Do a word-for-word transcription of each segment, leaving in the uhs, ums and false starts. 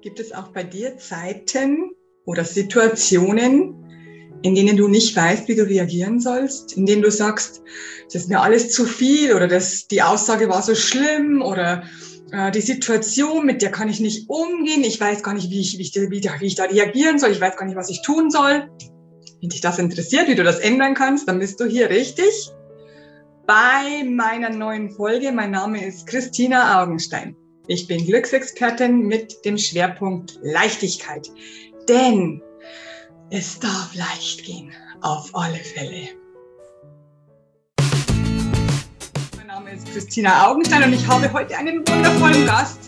Gibt es auch bei dir Zeiten oder Situationen, in denen du nicht weißt, wie du reagieren sollst, in denen du sagst, das ist mir alles zu viel oder das, die Aussage war so schlimm oder äh, die Situation, mit der kann ich nicht umgehen, ich weiß gar nicht, wie ich, wie, ich, wie, wie ich da reagieren soll, ich weiß gar nicht, was ich tun soll. Wenn dich das interessiert, wie du das ändern kannst, dann bist du hier richtig bei meiner neuen Folge. Mein Name ist Christina Augenstein. Ich bin Glücksexpertin mit dem Schwerpunkt Leichtigkeit. Denn es darf leicht gehen, auf alle Fälle. Mein Name ist Christina Augenstein und ich habe heute einen wundervollen Gast.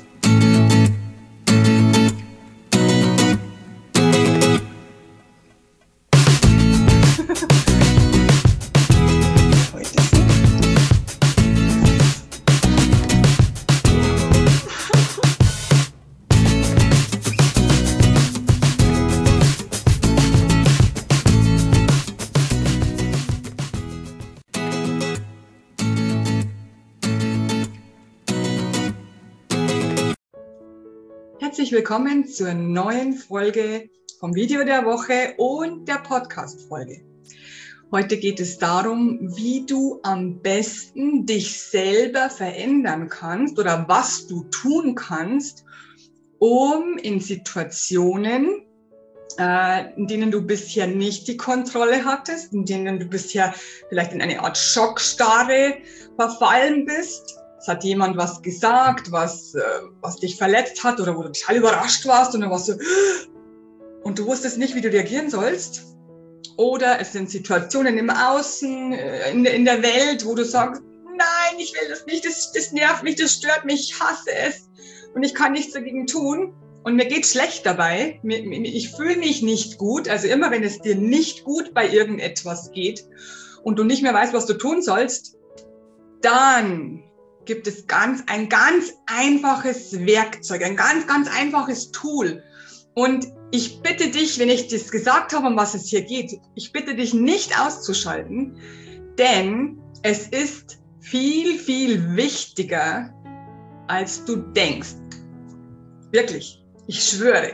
Herzlich willkommen zur neuen Folge vom Video der Woche und der Podcast-Folge. Heute geht es darum, wie du am besten dich selber verändern kannst oder was du tun kannst, um in Situationen, äh, in denen du bisher nicht die Kontrolle hattest, in denen du bisher vielleicht in eine Art Schockstarre verfallen bist. Es hat jemand was gesagt, was, äh, was dich verletzt hat oder wo du total überrascht warst und dann warst du und du wusstest nicht, wie du reagieren sollst. Oder es sind Situationen im Außen, äh, in, in der Welt, wo du sagst, nein, ich will das nicht, das, das nervt mich, das stört mich, ich hasse es und ich kann nichts dagegen tun und mir geht schlecht dabei, mir, ich fühle mich nicht gut. Also immer, wenn es dir nicht gut bei irgendetwas geht und du nicht mehr weißt, was du tun sollst, dann gibt es ganz, ein ganz einfaches Werkzeug, ein ganz, ganz einfaches Tool. Und ich bitte dich, wenn ich das gesagt habe, um was es hier geht, ich bitte dich nicht auszuschalten, denn es ist viel, viel wichtiger, als du denkst. Wirklich, ich schwöre.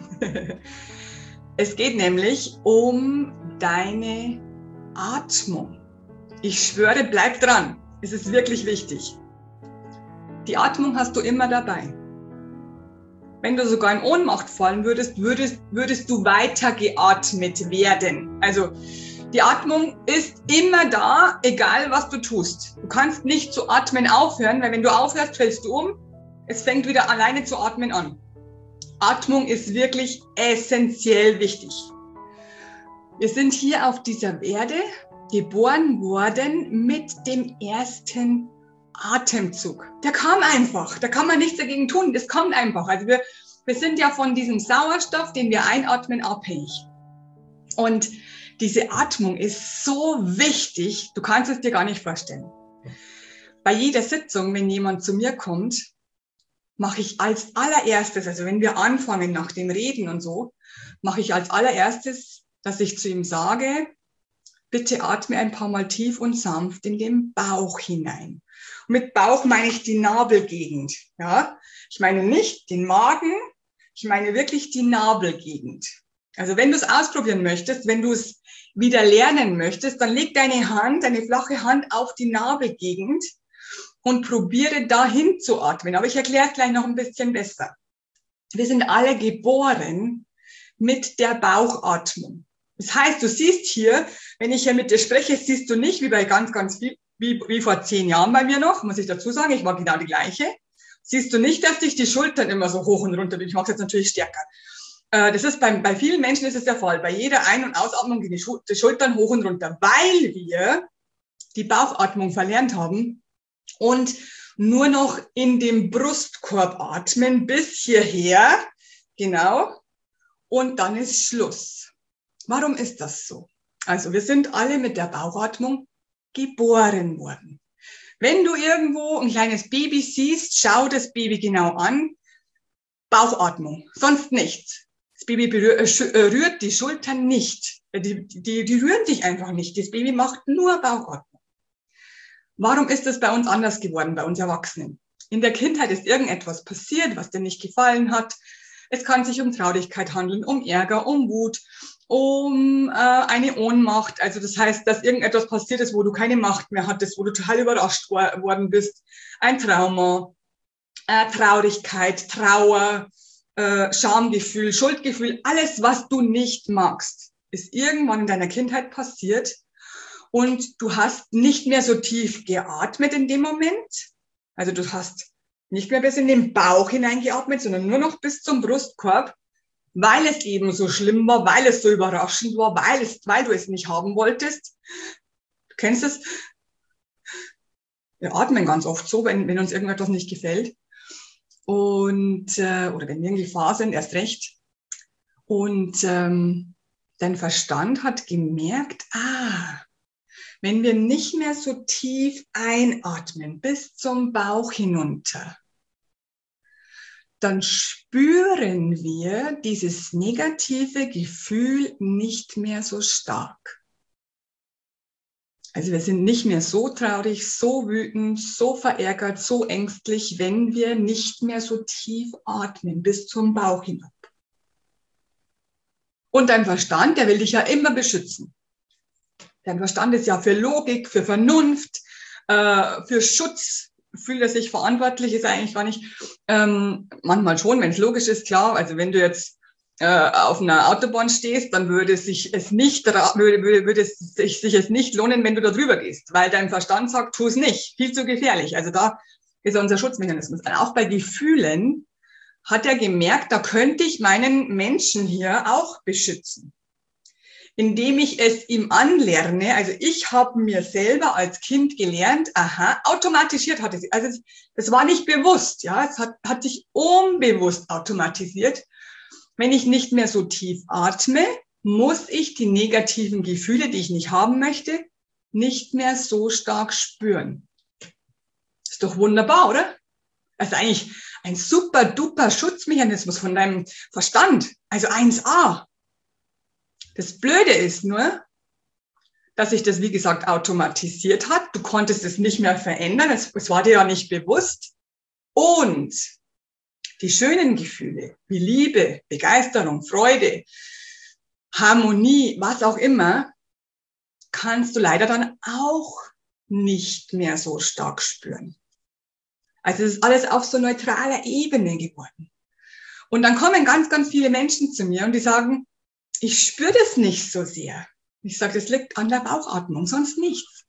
Es geht nämlich um deine Atmung. Ich schwöre, bleib dran. Es ist wirklich wichtig. Die Atmung hast du immer dabei. Wenn du sogar in Ohnmacht fallen würdest, würdest, würdest du weiter geatmet werden. Also die Atmung ist immer da, egal was du tust. Du kannst nicht zu atmen aufhören, weil wenn du aufhörst, fällst du um. Es fängt wieder alleine zu atmen an. Atmung ist wirklich essentiell wichtig. Wir sind hier auf dieser Erde geboren worden mit dem ersten Atemzug. Der kam einfach. Da kann man nichts dagegen tun. Das kommt einfach. Also wir, wir sind ja von diesem Sauerstoff, den wir einatmen, abhängig. Und diese Atmung ist so wichtig. Du kannst es dir gar nicht vorstellen. Bei jeder Sitzung, wenn jemand zu mir kommt, mache ich als allererstes, also wenn wir anfangen nach dem Reden und so, mache ich als allererstes, dass ich zu ihm sage, bitte atme ein paar Mal tief und sanft in den Bauch hinein. Und mit Bauch meine ich die Nabelgegend. Ja? Ich meine nicht den Magen, ich meine wirklich die Nabelgegend. Also wenn du es ausprobieren möchtest, wenn du es wieder lernen möchtest, dann leg deine Hand, deine flache Hand auf die Nabelgegend und probiere dahin zu atmen. Aber ich erkläre es gleich noch ein bisschen besser. Wir sind alle geboren mit der Bauchatmung. Das heißt, du siehst hier, wenn ich hier mit dir spreche, siehst du nicht wie bei ganz, ganz viel, wie, wie vor zehn Jahren bei mir noch, muss ich dazu sagen, ich war genau die gleiche. Siehst du nicht, dass sich die Schultern immer so hoch und runter, ich mache es jetzt natürlich stärker. Äh, das ist bei, bei vielen Menschen ist es der Fall. Bei jeder Ein- und Ausatmung gehen die, Schul- die Schultern hoch und runter, weil wir die Bauchatmung verlernt haben und nur noch in dem Brustkorb atmen bis hierher, genau, und dann ist Schluss. Warum ist das so? Also wir sind alle mit der Bauchatmung geboren worden. Wenn du irgendwo ein kleines Baby siehst, schau das Baby genau an. Bauchatmung, sonst nichts. Das Baby berührt, äh, rührt die Schultern nicht. Die, die, die rühren sich einfach nicht. Das Baby macht nur Bauchatmung. Warum ist das bei uns anders geworden, bei uns Erwachsenen? In der Kindheit ist irgendetwas passiert, was dir nicht gefallen hat. Es kann sich um Traurigkeit handeln, um Ärger, um Wut, um äh, eine Ohnmacht. Also das heißt, dass irgendetwas passiert ist, wo du keine Macht mehr hattest, wo du total überrascht wor- worden bist. Ein Trauma, äh, Traurigkeit, Trauer, äh, Schamgefühl, Schuldgefühl. Alles, was du nicht magst, ist irgendwann in deiner Kindheit passiert. Und du hast nicht mehr so tief geatmet in dem Moment. Also du hast nicht mehr bis in den Bauch hineingeatmet, sondern nur noch bis zum Brustkorb, weil es eben so schlimm war, weil es so überraschend war, weil, es, weil du es nicht haben wolltest. Du kennst es. Wir atmen ganz oft so, wenn, wenn uns irgendetwas nicht gefällt. Und, äh, oder wenn wir in Gefahr sind, erst recht. Und ähm, dein Verstand hat gemerkt, ah, wenn wir nicht mehr so tief einatmen, bis zum Bauch hinunter, dann spüren wir dieses negative Gefühl nicht mehr so stark. Also wir sind nicht mehr so traurig, so wütend, so verärgert, so ängstlich, wenn wir nicht mehr so tief atmen, bis zum Bauch hinab. Und dein Verstand, der will dich ja immer beschützen. Dein Verstand ist ja für Logik, für Vernunft, äh, für Schutz, fühlt er sich verantwortlich, ist er eigentlich gar nicht. Ähm, manchmal schon, wenn es logisch ist, klar. Also wenn du jetzt äh, auf einer Autobahn stehst, dann würde sich es nicht, würde, würde, würde es sich, sich es nicht lohnen, wenn du da drüber gehst, weil dein Verstand sagt, tu es nicht, viel zu gefährlich. Also da ist unser Schutzmechanismus. Und auch bei Gefühlen hat er gemerkt, da könnte ich meinen Menschen hier auch beschützen, indem ich es ihm anlerne. Also ich habe mir selber als Kind gelernt, aha, automatisiert hatte sie. Also es war nicht bewusst, ja, es hat, hat sich unbewusst automatisiert. Wenn ich nicht mehr so tief atme, muss ich die negativen Gefühle, die ich nicht haben möchte, nicht mehr so stark spüren. Ist doch wunderbar, oder? Das ist eigentlich ein super duper Schutzmechanismus von deinem Verstand. Also eins a. Das Blöde ist nur, dass sich das, wie gesagt, automatisiert hat. Du konntest es nicht mehr verändern. Es, es war dir ja nicht bewusst. Und die schönen Gefühle wie Liebe, Begeisterung, Freude, Harmonie, was auch immer, kannst du leider dann auch nicht mehr so stark spüren. Also es ist alles auf so neutraler Ebene geworden. Und dann kommen ganz, ganz viele Menschen zu mir und die sagen, ich spüre das nicht so sehr. Ich sage, das liegt an der Bauchatmung, sonst nichts.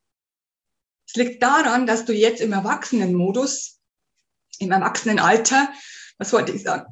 Es liegt daran, dass du jetzt im Erwachsenenmodus, im Erwachsenenalter, was wollte ich sagen,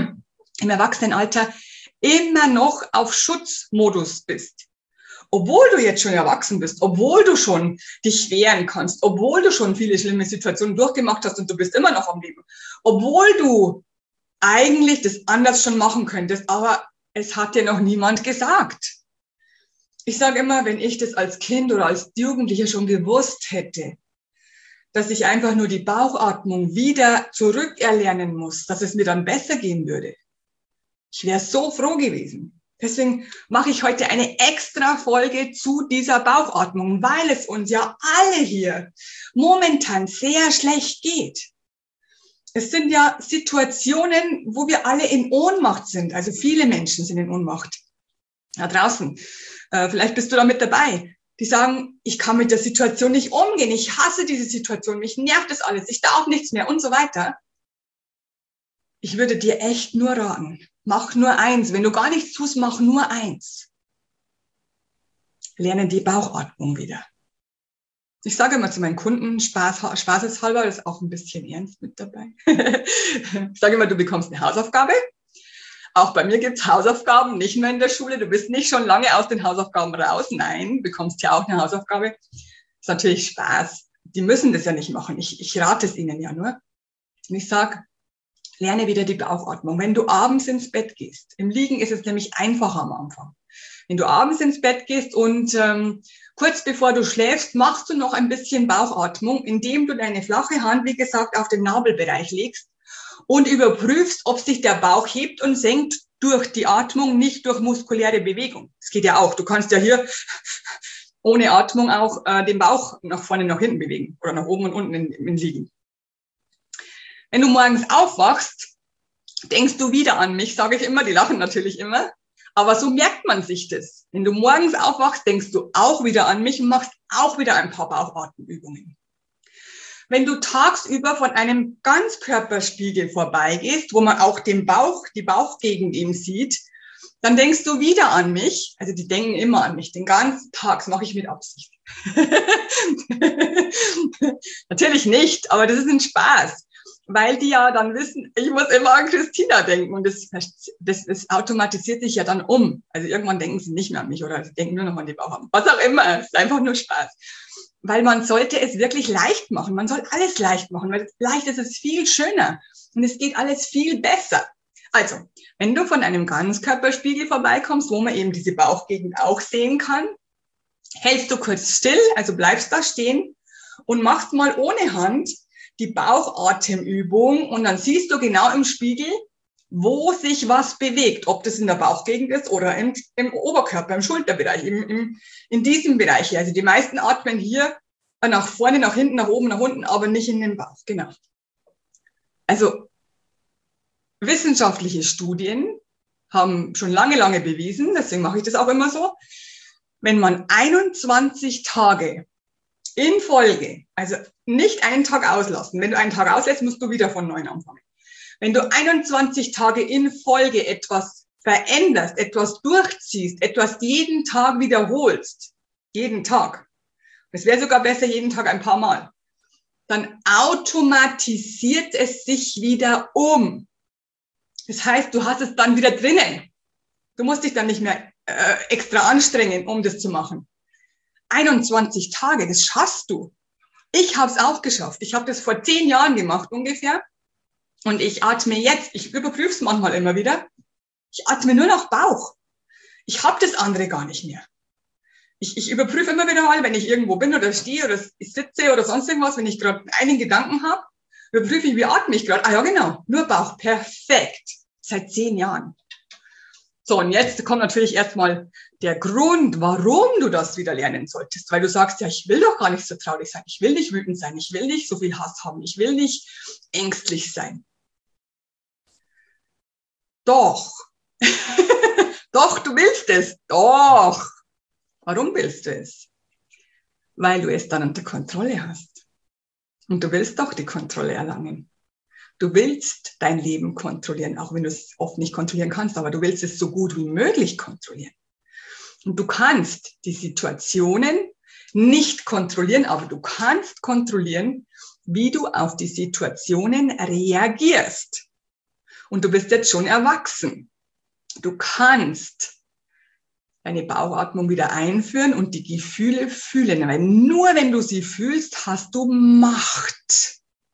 im Erwachsenenalter immer noch auf Schutzmodus bist. Obwohl du jetzt schon erwachsen bist, obwohl du schon dich wehren kannst, obwohl du schon viele schlimme Situationen durchgemacht hast und du bist immer noch am Leben, obwohl du eigentlich das anders schon machen könntest, aber es hat dir noch niemand gesagt. Ich sage immer, wenn ich das als Kind oder als Jugendlicher schon gewusst hätte, dass ich einfach nur die Bauchatmung wieder zurückerlernen muss, dass es mir dann besser gehen würde. Ich wäre so froh gewesen. Deswegen mache ich heute eine extra Folge zu dieser Bauchatmung, weil es uns ja alle hier momentan sehr schlecht geht. Es sind ja Situationen, wo wir alle in Ohnmacht sind. Also viele Menschen sind in Ohnmacht. Da draußen. Äh, vielleicht bist du da mit dabei. Die sagen, ich kann mit der Situation nicht umgehen. Ich hasse diese Situation. Mich nervt das alles. Ich darf nichts mehr und so weiter. Ich würde dir echt nur raten. Mach nur eins. Wenn du gar nichts tust, mach nur eins. Lerne die Bauchatmung wieder. Ich sage immer zu meinen Kunden, Spaß, spaßeshalber, das ist auch ein bisschen ernst mit dabei. Ich sage immer, du bekommst eine Hausaufgabe. Auch bei mir gibt's Hausaufgaben, nicht nur in der Schule. Du bist nicht schon lange aus den Hausaufgaben raus. Nein, du bekommst ja auch eine Hausaufgabe. Das ist natürlich Spaß. Die müssen das ja nicht machen. Ich, ich rate es ihnen ja nur. Und ich sage, lerne wieder die Bauchatmung. Wenn du abends ins Bett gehst, im Liegen ist es nämlich einfacher am Anfang. Wenn du abends ins Bett gehst und ähm, kurz bevor du schläfst, machst du noch ein bisschen Bauchatmung, indem du deine flache Hand, wie gesagt, auf den Nabelbereich legst und überprüfst, ob sich der Bauch hebt und senkt durch die Atmung, nicht durch muskuläre Bewegung. Das geht ja auch. Du kannst ja hier ohne Atmung auch äh, den Bauch nach vorne, nach hinten bewegen oder nach oben und unten in, in Liegen. Wenn du morgens aufwachst, denkst du wieder an mich, sage ich immer, die lachen natürlich immer. Aber so merkt man sich das. Wenn du morgens aufwachst, denkst du auch wieder an mich und machst auch wieder ein paar Bauchatemübungen. Wenn du tagsüber von einem Ganzkörperspiegel vorbeigehst, wo man auch den Bauch, die Bauchgegend eben sieht, dann denkst du wieder an mich. Also die denken immer an mich. Den ganzen Tag, das mache ich mit Absicht. Natürlich nicht, aber das ist ein Spaß. Weil die ja dann wissen, ich muss immer an Christina denken. Und das, das, das automatisiert sich ja dann um. Also irgendwann denken sie nicht mehr an mich oder sie denken nur noch an die Bauch. Was auch immer. Es ist einfach nur Spaß. Weil man sollte es wirklich leicht machen. Man soll alles leicht machen, weil leicht ist es viel schöner. Und es geht alles viel besser. Also, wenn du von einem Ganzkörperspiegel vorbeikommst, wo man eben diese Bauchgegend auch sehen kann, hältst du kurz still, also bleibst da stehen und machst mal ohne Hand die Bauchatemübung und dann siehst du genau im Spiegel, wo sich was bewegt, ob das in der Bauchgegend ist oder im, im Oberkörper, im Schulterbereich, im, im, in diesem Bereich hier. Also die meisten atmen hier nach vorne, nach hinten, nach oben, nach unten, aber nicht in den Bauch, genau. Also wissenschaftliche Studien haben schon lange, lange bewiesen, deswegen mache ich das auch immer so, wenn man einundzwanzig Tage in Folge, also nicht einen Tag auslassen, wenn du einen Tag auslässt, musst du wieder von neuem anfangen. Wenn du einundzwanzig Tage in Folge etwas veränderst, etwas durchziehst, etwas jeden Tag wiederholst, jeden Tag, es wäre sogar besser jeden Tag ein paar Mal, dann automatisiert es sich wieder um. Das heißt, du hast es dann wieder drinnen. Du musst dich dann nicht mehr äh, extra anstrengen, um das zu machen. einundzwanzig Tage, das schaffst du. Ich habe es auch geschafft. Ich habe das vor zehn Jahren gemacht ungefähr. Und ich atme jetzt, ich überprüfe es manchmal immer wieder, ich atme nur noch Bauch. Ich habe das andere gar nicht mehr. Ich, ich überprüfe immer wieder mal, wenn ich irgendwo bin oder stehe oder ich sitze oder sonst irgendwas, wenn ich gerade einen Gedanken habe, überprüfe ich, wie atme ich gerade. Ah ja, genau, nur Bauch, perfekt. Seit zehn Jahren. So, und jetzt kommt natürlich erstmal der Grund, warum du das wieder lernen solltest. Weil du sagst, ja, ich will doch gar nicht so traurig sein. Ich will nicht wütend sein. Ich will nicht so viel Hass haben. Ich will nicht ängstlich sein. Doch. Doch, du willst es. Doch. Warum willst du es? Weil du es dann unter Kontrolle hast. Und du willst doch die Kontrolle erlangen. Du willst dein Leben kontrollieren, auch wenn du es oft nicht kontrollieren kannst, aber du willst es so gut wie möglich kontrollieren. Und du kannst die Situationen nicht kontrollieren, aber du kannst kontrollieren, wie du auf die Situationen reagierst. Und du bist jetzt schon erwachsen. Du kannst deine Bauchatmung wieder einführen und die Gefühle fühlen. Weil nur wenn du sie fühlst, hast du Macht.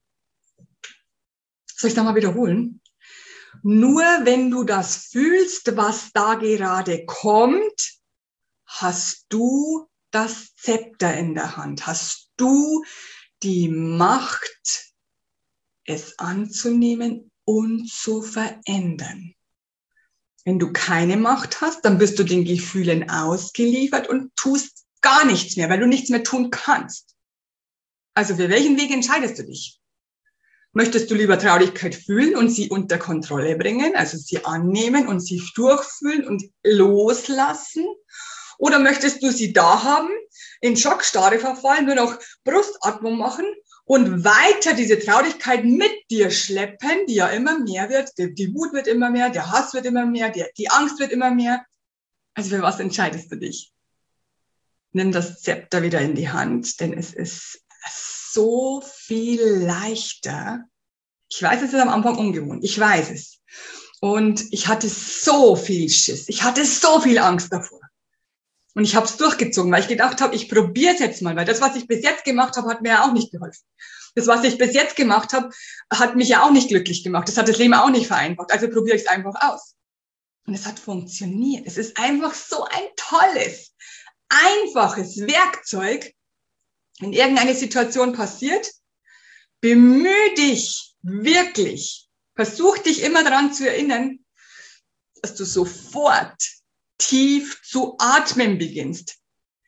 Soll ich es nochmal wiederholen? Nur wenn du das fühlst, was da gerade kommt, hast du das Zepter in der Hand. Hast du die Macht, es anzunehmen und zu verändern. Wenn du keine Macht hast, dann bist du den Gefühlen ausgeliefert und tust gar nichts mehr, weil du nichts mehr tun kannst. Also für welchen Weg entscheidest du dich? Möchtest du lieber Traurigkeit fühlen und sie unter Kontrolle bringen, also sie annehmen und sie durchfühlen und loslassen? Oder möchtest du sie da haben, in Schockstarre verfallen, nur noch Brustatmung machen und weiter diese Traurigkeit mit dir schleppen, die ja immer mehr wird, die, die Wut wird immer mehr, der Hass wird immer mehr, die, die Angst wird immer mehr. Also für was entscheidest du dich? Nimm das Zepter wieder in die Hand, denn es ist so viel leichter. Ich weiß, es ist am Anfang ungewohnt. Ich weiß es. Und ich hatte so viel Schiss. Ich hatte so viel Angst davor. Und ich habe es durchgezogen, weil ich gedacht habe, ich probiere es jetzt mal, weil das, was ich bis jetzt gemacht habe, hat mir ja auch nicht geholfen. Das, was ich bis jetzt gemacht habe, hat mich ja auch nicht glücklich gemacht. Das hat das Leben auch nicht vereinfacht. Also probiere ich es einfach aus. Und es hat funktioniert. Es ist einfach so ein tolles, einfaches Werkzeug, wenn irgendeine Situation passiert, bemühe dich wirklich, versuch dich immer daran zu erinnern, dass du sofort tief zu atmen beginnst.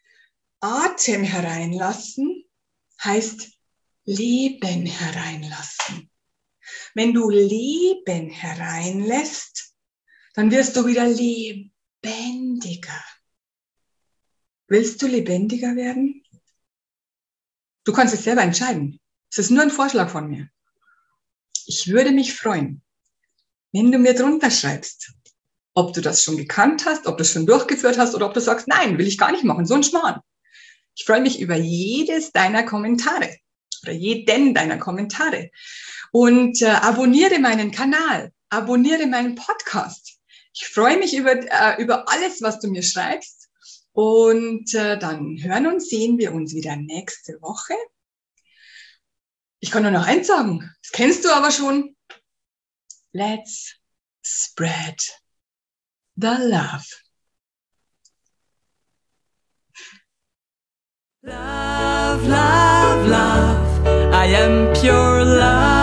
Atem hereinlassen heißt Leben hereinlassen. Wenn du Leben hereinlässt, dann wirst du wieder lebendiger. Willst du lebendiger werden? Du kannst es selber entscheiden. Es ist nur ein Vorschlag von mir. Ich würde mich freuen, wenn du mir drunter schreibst, ob du das schon gekannt hast, ob du es schon durchgeführt hast oder ob du sagst, nein, will ich gar nicht machen, so ein Schmarrn. Ich freue mich über jedes deiner Kommentare oder jeden deiner Kommentare und äh, abonniere meinen Kanal, abonniere meinen Podcast. Ich freue mich über, äh, über alles, was du mir schreibst. Und äh, dann hören und sehen wir uns wieder nächste Woche. Ich kann nur noch eins sagen, das kennst du aber schon. Let's spread the love. Love, love, love, I am pure love.